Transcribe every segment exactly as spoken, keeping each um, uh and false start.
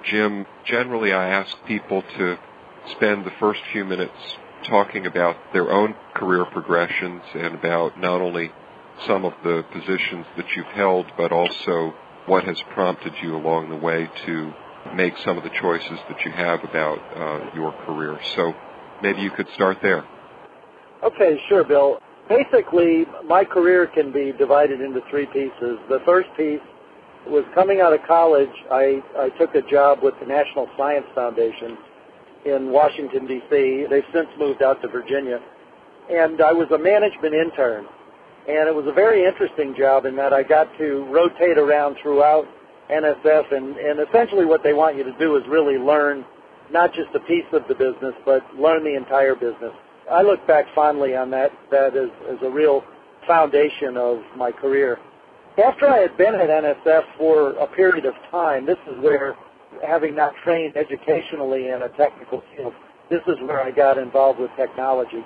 Jim, generally I ask people to spend the first few minutes talking about their own career progressions and about not only some of the positions that you've held, but also what has prompted you along the way to make some of the choices that you have about uh, your career. So maybe you could start there. Okay, sure, Bill. Basically, my career can be divided into three pieces. The first piece was coming out of college. I, I took a job with the National Science Foundation in Washington, D C They've since moved out to Virginia. And I was a management intern. And it was a very interesting job in that I got to rotate around throughout N S F, and, and essentially what they want you to do is really learn not just a piece of the business, but learn the entire business. I look back fondly on that, that as, as a real foundation of my career. After I had been at N S F for a period of time, this is where, having not trained educationally in a technical field, this is where I got involved with technology.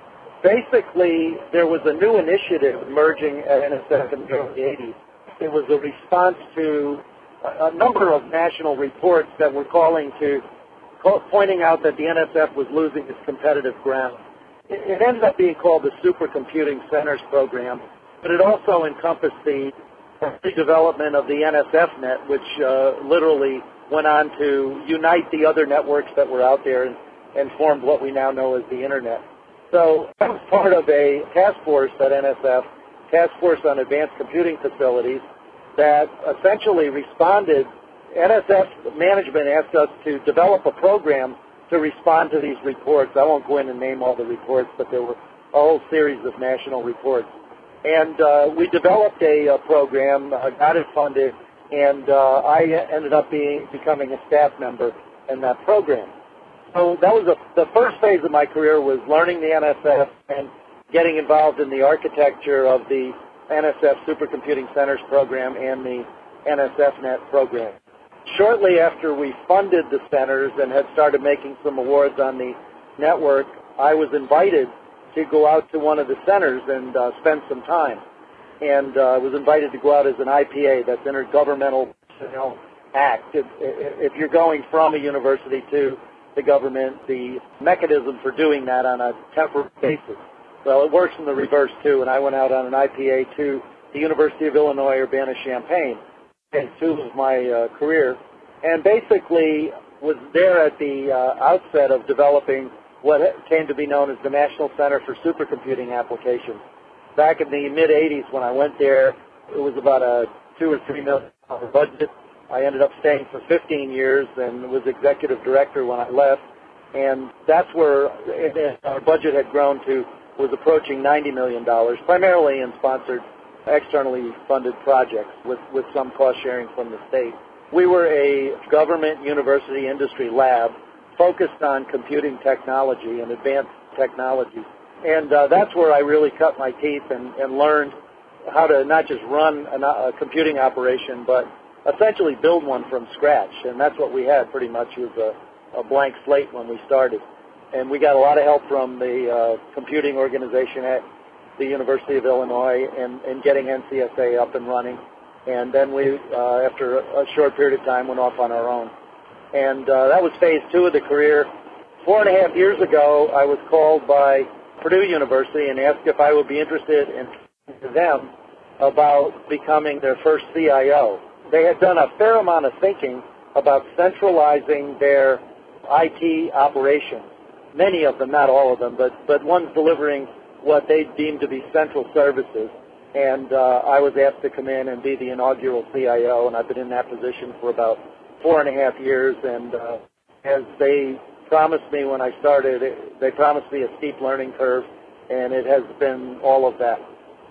Basically, there was a new initiative emerging at N S F in the early eighties. It was a response to a, a number of national reports that were calling to, call, pointing out that the N S F was losing its competitive ground. It, it ended up being called the Supercomputing Centers Program, but it also encompassed the development of the N S F net, which uh, literally went on to unite the other networks that were out there and, and formed what we now know as the Internet. So I was part of a task force at N S F, Task Force on Advanced Computing Facilities, that essentially responded. N S F management asked us to develop a program to respond to these reports. I won't go in and name all the reports, but there were a whole series of national reports. And uh, we developed a, a program, uh, got it funded, and uh, I ended up being becoming a staff member in that program. So that was a, the first phase of my career, was learning the N S F and getting involved in the architecture of the N S F Supercomputing Centers program and the N S F net program. Shortly after we funded the centers and had started making some awards on the network, I was invited to go out to one of the centers and uh, spend some time. And I uh, was invited to go out as an I P A, that's Intergovernmental Personnel Act. If, if you're going from a university to the government, the mechanism for doing that on a temporary basis. Well, it works in the reverse, too, and I went out on an I P A to the University of Illinois, Urbana-Champaign, phase two of my uh, career, and basically was there at the uh, outset of developing what came to be known as the National Center for Supercomputing Applications. Back in the mid-eighties when I went there, it was about a two or three million dollar budget. I ended up staying for fifteen years and was executive director when I left. And that's where our budget had grown to, was approaching ninety million dollars, primarily in sponsored, externally funded projects with, with some cost sharing from the state. We were a government university industry lab focused on computing technology and advanced technology. And uh, that's where I really cut my teeth and, and learned how to not just run a, a computing operation, but essentially build one from scratch. And that's what we had pretty much, was a, a blank slate when we started. And we got a lot of help from the uh, computing organization at the University of Illinois and, and getting N C S A up and running. And then we, uh, after a short period of time, went off on our own. And uh, that was phase two of the career. Four and a half years ago, I was called by Purdue University and asked if I would be interested in them about becoming their first C I O. They had done a fair amount of thinking about centralizing their I T operations. Many of them, not all of them, but, but ones delivering what they deemed to be central services. And uh, I was asked to come in and be the inaugural C I O, and I've been in that position for about four and a half years. And uh, as they promised me when I started, it, they promised me a steep learning curve, and it has been all of that.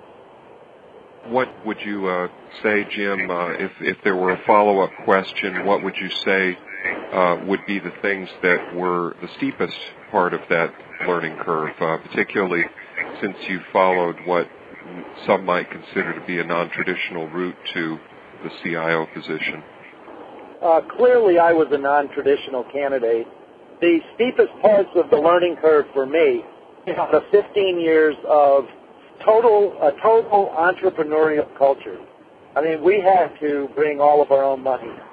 What would you uh, say, Jim, uh, if, if there were a follow-up question, what would you say uh, would be the things that were the steepest part of that learning curve, uh, particularly since you followed what some might consider to be a non-traditional route to the C I O position? Uh, clearly, I was a non-traditional candidate. The steepest parts of the learning curve for me, the fifteen years of total a total entrepreneurial culture. I mean, we had to bring all of our own money.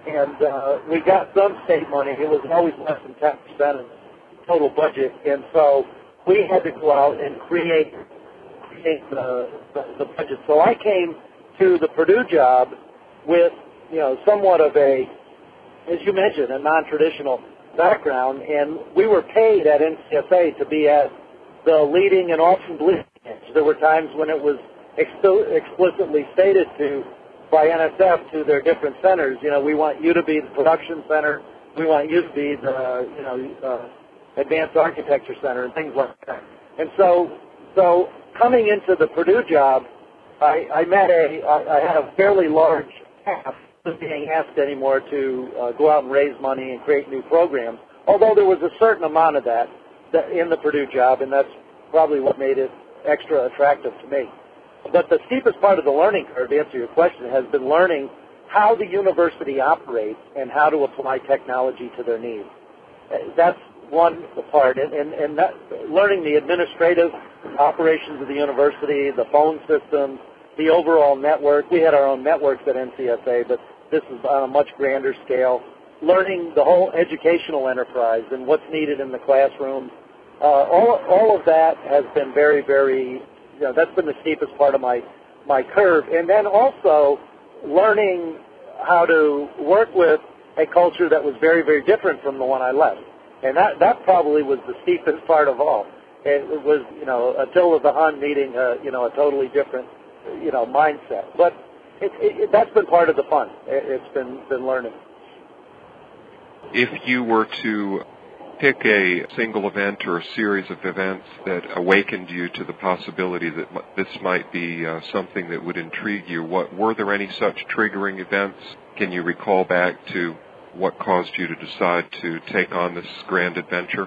and uh, we got some state money. It was always less than ten percent of the total budget, and so we had to go out and create create the, the, the budget. So I came to the Purdue job with, you know, somewhat of a, as you mentioned, a non-traditional background, and we were paid at N C S A to be at the leading and often bleeding edge. There were times when it was expo- explicitly stated to by N S F to their different centers, you know, we want you to be the production center, we want you to be the, you know, uh, advanced architecture center and things like that. And so, so coming into the Purdue job, I, I met a, I, I had a fairly large staff, not being asked anymore to uh, go out and raise money and create new programs, although there was a certain amount of that, that in the Purdue job, and that's probably what made it extra attractive to me. But the steepest part of the learning curve, to answer your question, has been learning how the university operates and how to apply technology to their needs. That's one part, and, and, and that, learning the administrative operations of the university, the phone systems, the overall network. We had our own networks at N C S A, but this is on a much grander scale. Learning the whole educational enterprise and what's needed in the classroom. Uh, all, all of that has been very, very, you know, that's been the steepest part of my, my curve. And then also learning how to work with a culture that was very, very different from the one I left. And that, that probably was the steepest part of all. It was, you know, Attila the Hun meeting, a, you know, a totally different, you know, mindset. But it, it, that's been part of the fun. It, it's been, been learning. If you were to pick a single event or a series of events that awakened you to the possibility that this might be uh, something that would intrigue you, what were there any such triggering events? Can you recall back to what caused you to decide to take on this grand adventure?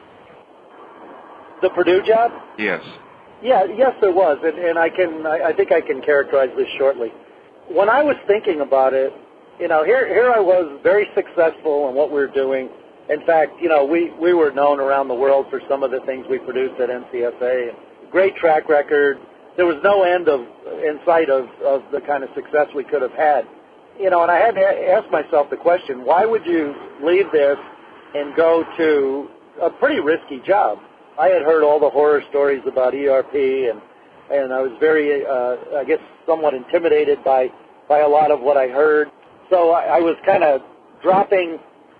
The Purdue job? Yes. Yeah, yes, there was, and, and I can, I, I think I can characterize this shortly. When I was thinking about it, you know, here, here I was, very successful in what we were doing. In fact, you know, we, we were known around the world for some of the things we produced at N C S A. Great track record. There was no end of in sight of, of the kind of success we could have had. You know, and I had to ask myself the question: why would you leave this and go to a pretty risky job? I had heard all the horror stories about E R P, and and I was very, uh, I guess, somewhat intimidated by by a lot of what I heard. So I, I was kind of dropping,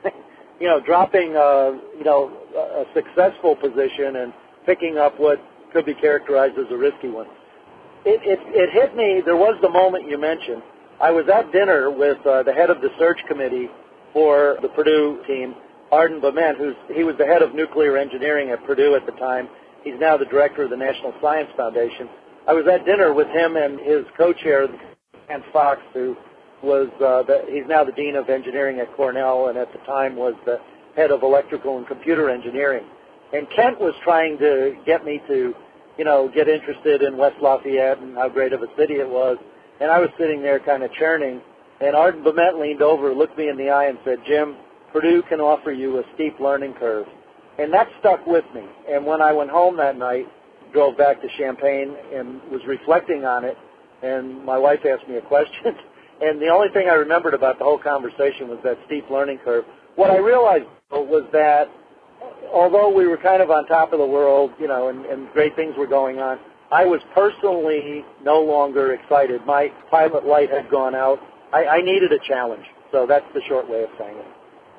you know, dropping, uh, you know, a successful position and picking up what could be characterized as a risky one. It, it, it hit me. There was the moment you mentioned. I was at dinner with uh, the head of the search committee for the Purdue team, Arden Bement, who's he was the head of nuclear engineering at Purdue at the time. He's now the director of the National Science Foundation. I was at dinner with him and his co-chair, Ken Fox, who was uh, the, he's now the dean of engineering at Cornell, and at the time was the head of electrical and computer engineering. And Kent was trying to get me to, you know, get interested in West Lafayette and how great of a city it was. And I was sitting there kind of churning, and Arden Bement leaned over, looked me in the eye, and said, "Jim, Purdue can offer you a steep learning curve." And that stuck with me. And when I went home that night, drove back to Champaign and was reflecting on it, and my wife asked me a question, and the only thing I remembered about the whole conversation was that steep learning curve. What I realized was that although we were kind of on top of the world, you know, and, and great things were going on, I was personally no longer excited. My pilot light had gone out. I, I needed a challenge. So that's the short way of saying it.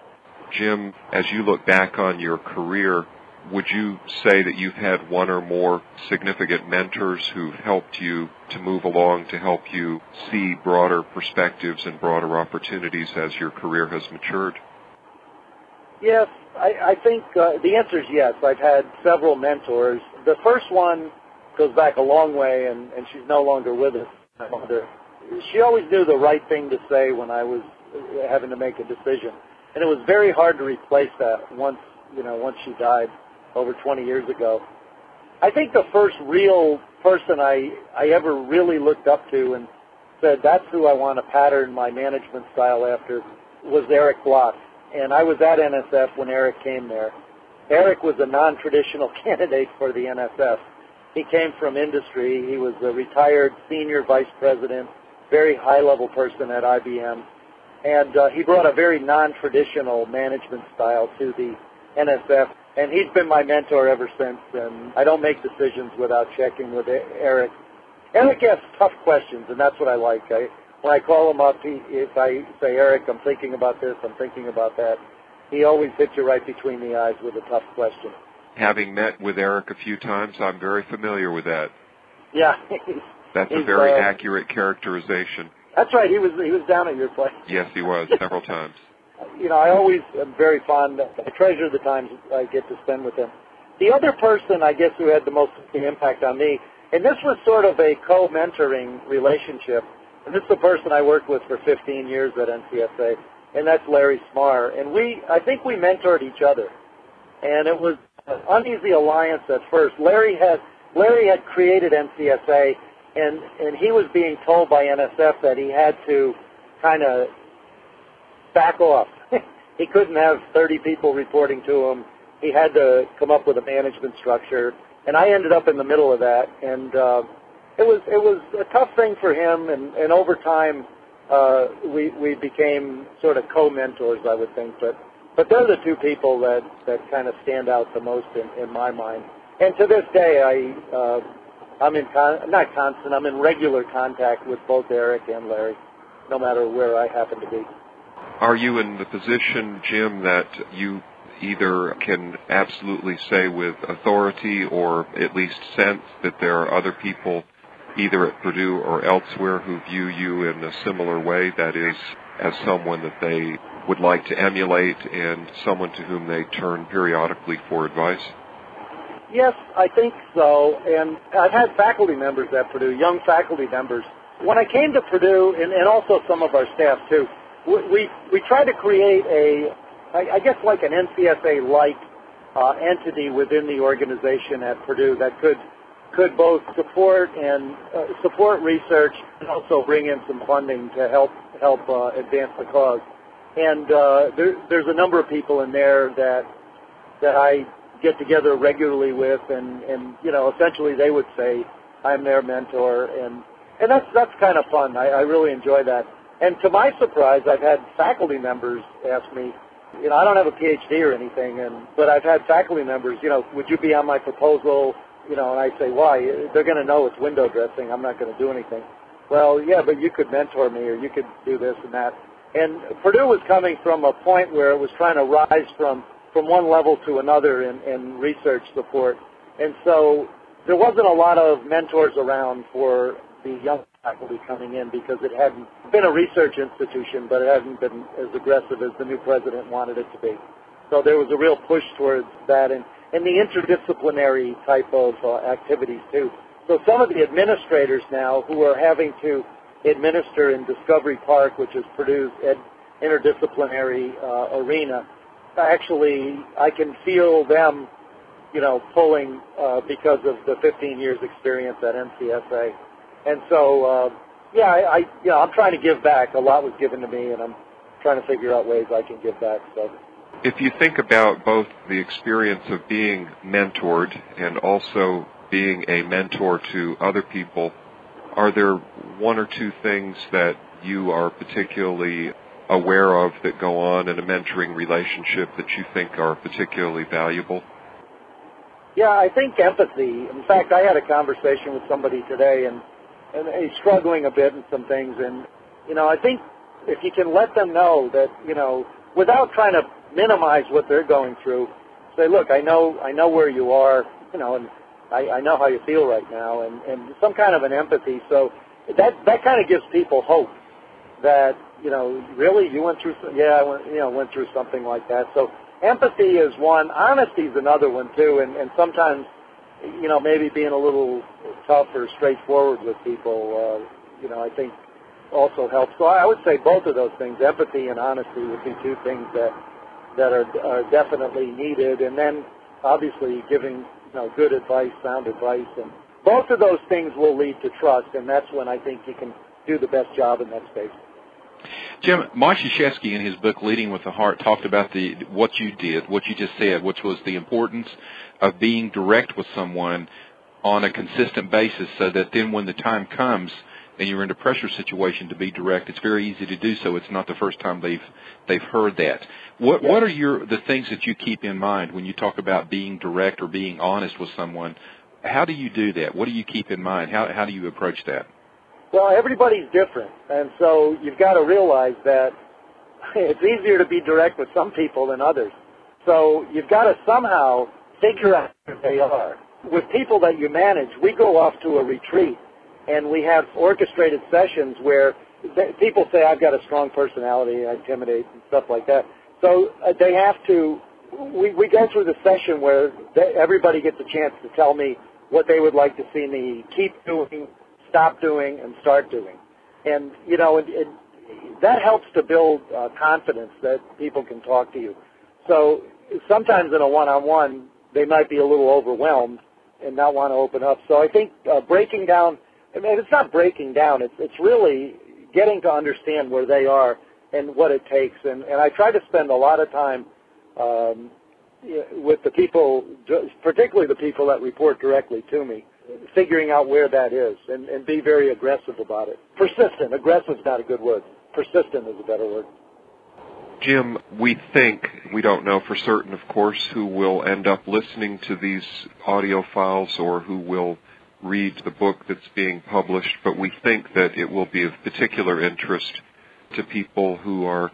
Jim, as you look back on your career, would you say that you've had one or more significant mentors who've helped you to move along, to help you see broader perspectives and broader opportunities as your career has matured? Yes, I, I think uh, the answer is yes. I've had several mentors. The first one goes back a long way, and, and she's no longer with us. My mother. She always knew the right thing to say when I was having to make a decision, and it was very hard to replace that once, you know, once she died over twenty years ago. I think the first real person I, I ever really looked up to and said, that's who I want to pattern my management style after, was Eric Bloch. And I was at N S F when Eric came there. Eric was a non-traditional candidate for the N S F. He came from industry. He was a retired senior vice president, very high-level person at I B M. And uh, he brought a very non-traditional management style to the N S F, and he's been my mentor ever since, and I don't make decisions without checking with Eric. Eric asks tough questions, and that's what I like. I, when I call him up, he, if I say, Eric, I'm thinking about this, I'm thinking about that, he always hits you right between the eyes with a tough question. Having met with Eric a few times, I'm very familiar with that. Yeah. That's he's, a very uh, accurate characterization. That's right. He was he was down at your place. Yes, he was, several times. You know, I always am very fond, I treasure the times I get to spend with him. The other person, I guess, who had the most impact on me, and this was sort of a co-mentoring relationship, and this is the person I worked with for fifteen years at N C S A, and that's Larry Smarr. And we, I think we mentored each other. And it was an uneasy alliance at first. Larry had, Larry had created N C S A, and, and he was being told by N S F that he had to kind of back off. He couldn't have thirty people reporting to him. He had to come up with a management structure, and I ended up in the middle of that. And uh, it was it was a tough thing for him, and, and over time uh, we we became sort of co-mentors, I would think. But but they're the two people that, that kind of stand out the most in, in my mind. And to this day, I uh, I'm in con- not constant. I'm in regular contact with both Eric and Larry, no matter where I happen to be. Are you in the position, Jim, that you either can absolutely say with authority or at least sense that there are other people either at Purdue or elsewhere who view you in a similar way, that is, as someone that they would like to emulate and someone to whom they turn periodically for advice? Yes, I think so. And I've had faculty members at Purdue, young faculty members. When I came to Purdue, and, and also some of our staff too, we we tried to create a, I guess like an N C S A-like uh, entity within the organization at Purdue that could could both support and uh, support research and also bring in some funding to help help uh, advance the cause. And uh, there, there's a number of people in there that that I get together regularly with, and, and you know, essentially they would say I'm their mentor, and and that's that's kind of fun. I, I really enjoy that. And to my surprise, I've had faculty members ask me, you know, I don't have a P H D or anything, and but I've had faculty members, you know, would you be on my proposal? You know, and I say, why? They're going to know it's window dressing. I'm not going to do anything. Well, yeah, but you could mentor me, or you could do this and that. And Purdue was coming from a point where it was trying to rise from, from one level to another in, in research support. And so there wasn't a lot of mentors around for the young faculty coming in because it hadn't been a research institution, but it hadn't been as aggressive as the new president wanted it to be. So there was a real push towards that and, and the interdisciplinary type of uh, activities too. So some of the administrators now who are having to administer in Discovery Park, which is Purdue's ed, interdisciplinary uh, arena, actually I can feel them, you know, pulling uh, because of the fifteen years experience at N C S A. And so, uh, yeah, I, I, you know, I'm trying to give back. A lot was given to me, and I'm trying to figure out ways I can give back. So, if you think about both the experience of being mentored and also being a mentor to other people, are there one or two things that you are particularly aware of that go on in a mentoring relationship that you think are particularly valuable? Yeah, I think empathy. In fact, I had a conversation with somebody today, and and he's struggling a bit in some things. And, you know, I think if you can let them know that, you know, without trying to minimize what they're going through, say, look, I know I know where you are, you know, and I, I know how you feel right now, and, and some kind of an empathy. So that that kind of gives people hope that, you know, really, you went through, yeah, I went, you know, went through something like that. So empathy is one. Honesty is another one, too, and, and sometimes, you know, maybe being a little tough or straightforward with people, uh, you know, I think also helps. So I would say both of those things, empathy and honesty, would be two things that that are, are definitely needed. And then, obviously, giving, you know, good advice, sound advice. And both of those things will lead to trust, and that's when I think you can do the best job in that space. Jim, Mark Krzyzewski in his book Leading with the Heart talked about the what you did, what you just said, which was the importance of being direct with someone on a consistent basis so that then when the time comes and you're in a pressure situation to be direct, it's very easy to do so. It's not the first time they've they've heard that. What Yeah. what are your the things that you keep in mind when you talk about being direct or being honest with someone? How do you do that? What do you keep in mind? How how do you approach that? Well, everybody's different, and so you've got to realize that it's easier to be direct with some people than others. So you've got to somehow figure out who they are. With people that you manage, we go off to a retreat, and we have orchestrated sessions where th- people say, I've got a strong personality, I intimidate, and stuff like that. So uh, they have to, we, we go through the session where they, everybody gets a chance to tell me what they would like to see me keep doing, stop doing, and start doing. And, you know, it, it, that helps to build uh, confidence that people can talk to you. So sometimes in a one-on-one, they might be a little overwhelmed and not want to open up. So I think uh, breaking down, I mean, it's not breaking down. It's, it's really getting to understand where they are and what it takes. And, and I try to spend a lot of time um, with the people, particularly the people that report directly to me, figuring out where that is and, and be very aggressive about it. Persistent. Aggressive is not a good word. Persistent is a better word. Jim, we think, we don't know for certain, of course, who will end up listening to these audio files or who will read the book that's being published, but we think that it will be of particular interest to people who are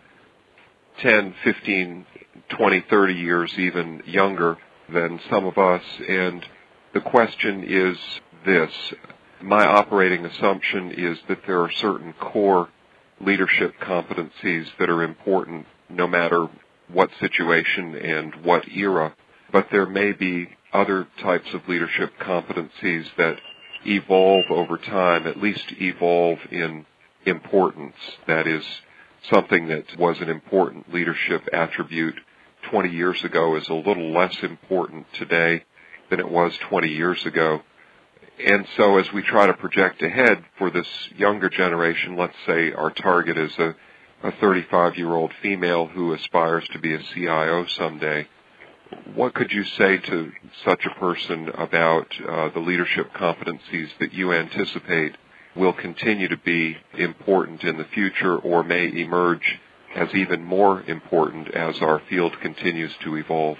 ten, fifteen, twenty, thirty years even younger than some of us. And the question is this. My operating assumption is that there are certain core leadership competencies that are important no matter what situation and what era, but there may be other types of leadership competencies that evolve over time, at least evolve in importance. That is, something that was an important leadership attribute twenty years ago is a little less important today than it was twenty years ago. And so as we try to project ahead for this younger generation, let's say our target is a, a thirty-five-year-old female who aspires to be a C I O someday, what could you say to such a person about uh, the leadership competencies that you anticipate will continue to be important in the future or may emerge as even more important as our field continues to evolve?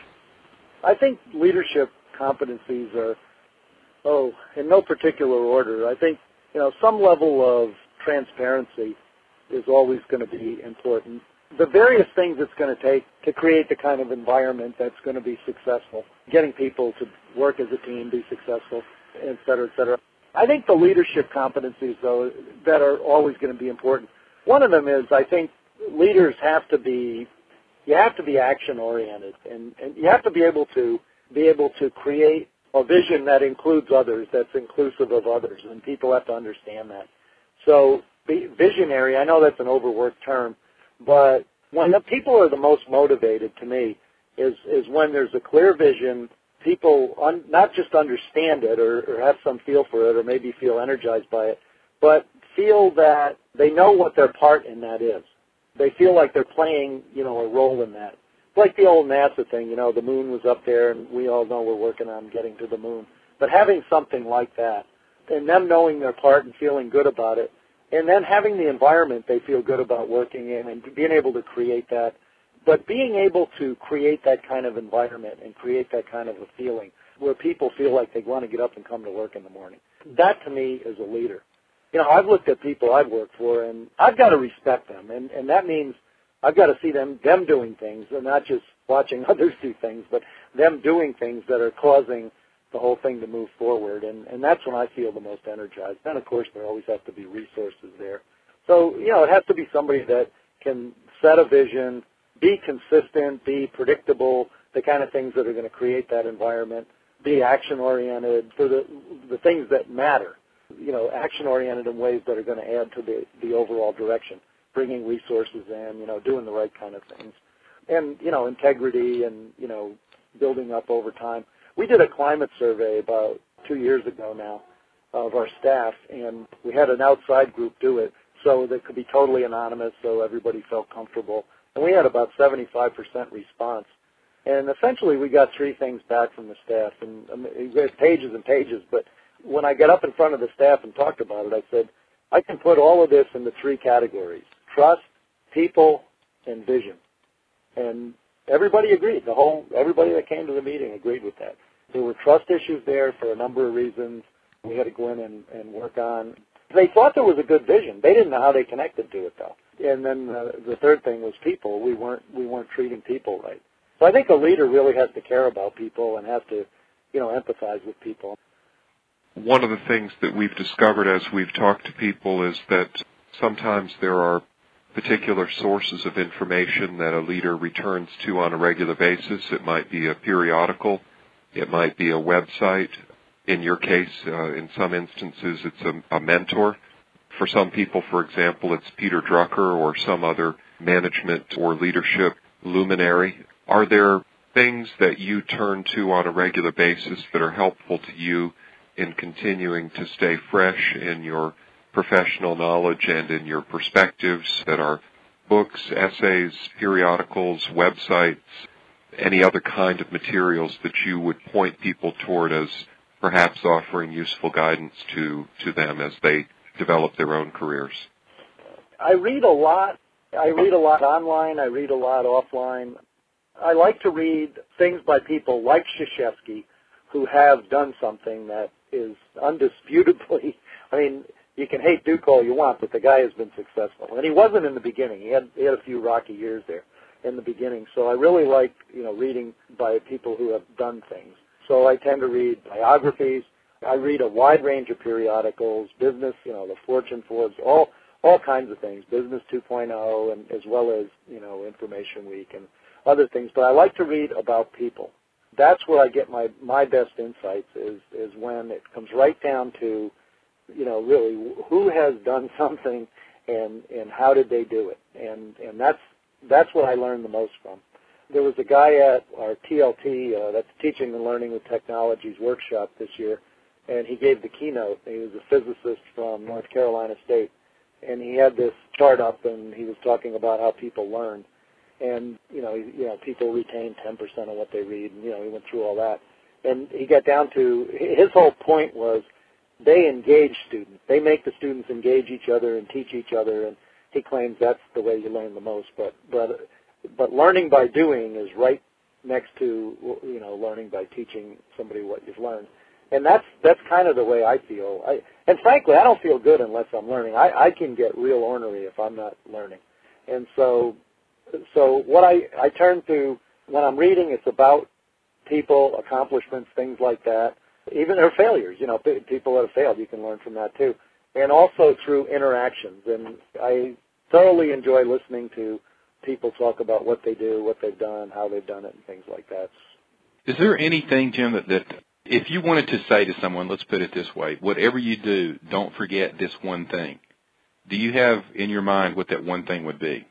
I think leadership competencies are Oh, in no particular order. I think, you know, some level of transparency is always going to be important. The various things it's going to take to create the kind of environment that's going to be successful, getting people to work as a team, be successful, et cetera, et cetera. I think the leadership competencies, though, that are always going to be important, one of them is I think leaders have to be, you have to be action-oriented, and, and you have to be able to be able to create a vision that includes others, that's inclusive of others, and people have to understand that. So be visionary, I know that's an overworked term, but when the people are the most motivated to me is, is when there's a clear vision, people un, not just understand it or, or have some feel for it or maybe feel energized by it, but feel that they know what their part in that is. They feel like they're playing, you know, a role in that. Like the old NASA thing, you know, the moon was up there, and we all know we're working on getting to the moon. But having something like that, and them knowing their part and feeling good about it, and then having the environment they feel good about working in and being able to create that, but being able to create that kind of environment and create that kind of a feeling where people feel like they want to get up and come to work in the morning. That, to me, is a leader. You know, I've looked at people I've worked for, and I've got to respect them, and, and that means I've got to see them them doing things and not just watching others do things, but them doing things that are causing the whole thing to move forward. And, and that's when I feel the most energized. Then, of course, there always has to be resources there. So, you know, it has to be somebody that can set a vision, be consistent, be predictable, the kind of things that are going to create that environment, be action-oriented for the, the things that matter, you know, action-oriented in ways that are going to add to the, the overall direction. Bringing resources in, you know, doing the right kind of things. And, you know, integrity and, you know, building up over time. We did a climate survey about two years ago now of our staff, and we had an outside group do it so that it could be totally anonymous so everybody felt comfortable. And we had about seventy-five percent response. And essentially we got three things back from the staff. And um, it was pages and pages, but when I got up in front of the staff and talked about it, I said, I can put all of this into three categories: trust, people, and vision. And everybody agreed. The whole everybody that came to the meeting agreed with that. There were trust issues there for a number of reasons we had to go in and, and work on. They thought there was a good vision. They didn't know how they connected to it, though. And then uh, the third thing was people. We weren't we weren't treating people right. So I think a leader really has to care about people and has to, you know, empathize with people. One of the things that we've discovered as we've talked to people is that sometimes there are particular sources of information that a leader returns to on a regular basis. It might be a periodical. It might be a website. In your case, uh, in some instances, it's a, a mentor. For some people, for example, it's Peter Drucker or some other management or leadership luminary. Are there things that you turn to on a regular basis that are helpful to you in continuing to stay fresh in your professional knowledge and in your perspectives, that are books, essays, periodicals, websites, any other kind of materials that you would point people toward as perhaps offering useful guidance to, to them as they develop their own careers? I read a lot. I read a lot online. I read a lot offline. I like to read things by people like Krzyzewski who have done something that is undisputably, I mean, you can hate Duke all you want, but the guy has been successful. And he wasn't in the beginning. He had, he had a few rocky years there in the beginning. So I really like, you know, reading by people who have done things. So I tend to read biographies. I read a wide range of periodicals, business, you know, the Fortune, Forbes, all all kinds of things, Business two point oh, and as well as, you know, Information Week and other things. But I like to read about people. That's where I get my, my best insights is, is when it comes right down to, you know, really who has done something and, and how did they do it. And, and that's, that's what I learned the most from. There was a guy at our T L T, uh, that's Teaching and Learning with Technologies workshop this year, and he gave the keynote. He was a physicist from North Carolina State, and he had this chart up, and he was talking about how people learn. And, you know, you know, people retain ten percent of what they read, and, you know, he went through all that. And he got down to, his whole point was they engage students. They make the students engage each other and teach each other, and he claims that's the way you learn the most. But, but, but learning by doing is right next to, you know, learning by teaching somebody what you've learned. And that's that's kind of the way I feel. I, and frankly, I don't feel good unless I'm learning. I, I can get real ornery if I'm not learning. And so so what I, I turn to when I'm reading, it's about people, accomplishments, things like that. Even their failures, you know, people that have failed, you can learn from that too. And also through interactions. And I thoroughly enjoy listening to people talk about what they do, what they've done, how they've done it, and things like that. Is there anything, Jim, that, that if you wanted to say to someone, let's put it this way, whatever you do, don't forget this one thing. Do you have in your mind what that one thing would be?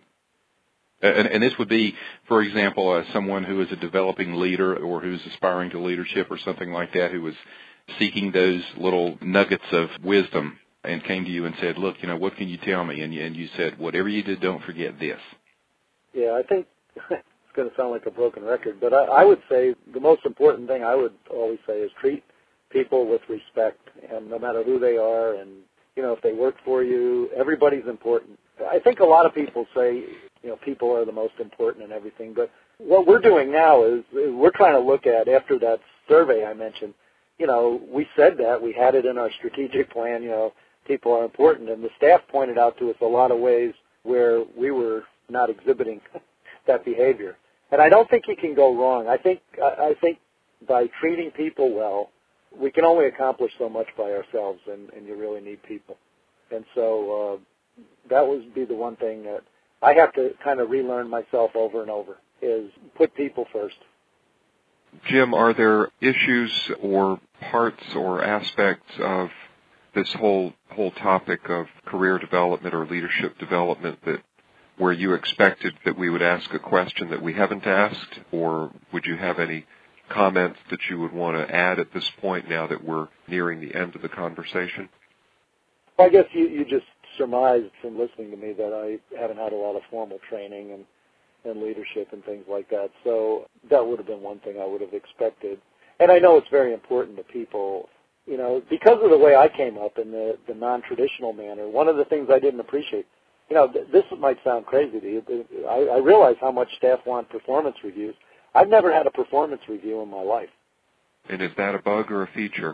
And, and this would be, for example, uh, someone who is a developing leader or who's aspiring to leadership or something like that, who was seeking those little nuggets of wisdom and came to you and said, look, you know, what can you tell me? And you, and you said, whatever you do, don't forget this. Yeah, I think it's going to sound like a broken record, but I, I would say the most important thing I would always say is treat people with respect, and no matter who they are, and, you know, if they work for you, everybody's important. I think a lot of people say, you know, people are the most important and everything, but what we're doing now is, is we're trying to look at, after that survey I mentioned, you know, we said that, we had it in our strategic plan, you know, people are important, and the staff pointed out to us a lot of ways where we were not exhibiting that behavior. And I don't think you can go wrong. I think I think by treating people well, we can only accomplish so much by ourselves, and, and you really need people. And so uh, that would be the one thing that I have to kind of relearn myself over and over, is put people first. Jim, are there issues or parts or aspects of this whole whole topic of career development or leadership development that where you expected that we would ask a question that we haven't asked, or would you have any comments that you would want to add at this point now that we're nearing the end of the conversation? Well, I guess you, you just surmised from listening to me that I haven't had a lot of formal training and, and leadership and things like that, so that would have been one thing I would have expected. And I know it's very important to people, you know, because of the way I came up in the, the non-traditional manner, one of the things I didn't appreciate, you know, th- this might sound crazy to you. I, I realize how much staff want performance reviews. I've never had a performance review in my life. And is that a bug or a feature?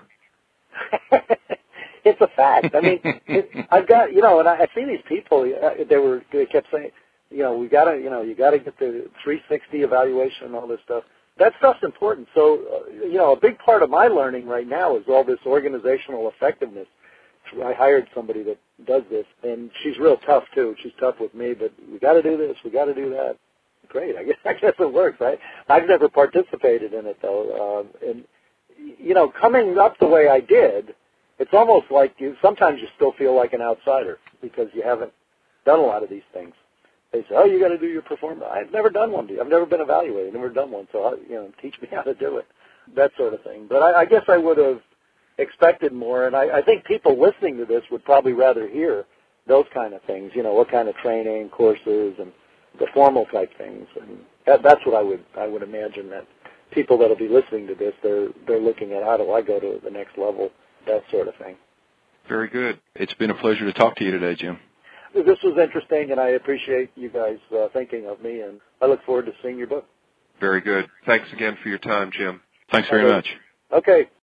It's a fact. I mean, it, I've got, you know, and I, I see these people, uh, they were, they kept saying, you know, we got to, you know, you got to get the three sixty evaluation and all this stuff. That stuff's important. So, uh, you know, a big part of my learning right now is all this organizational effectiveness. I hired somebody that does this, and she's real tough too. She's tough with me, but we got to do this, we got to do that. Great, I guess I guess it works, right? I've never participated in it though, um, and you know, coming up the way I did, it's almost like you sometimes you still feel like an outsider because you haven't done a lot of these things. They say, "Oh, you got to do your performance." I've never done one. I've never been evaluated. Never done one. So, you know, teach me how to do it. That sort of thing. But I, I guess I would have expected more, and I, I think people listening to this would probably rather hear those kind of things. You know, what kind of training, courses, and the formal type things. And that, that's what I would I would imagine that people that'll be listening to this, they're they're looking at how do I go to the next level, that sort of thing. Very good. It's been a pleasure to talk to you today, Jim. This was interesting, and I appreciate you guys uh, thinking of me, and I look forward to seeing your book. Very good. Thanks again for your time, Jim. Thanks very Okay. much. Okay.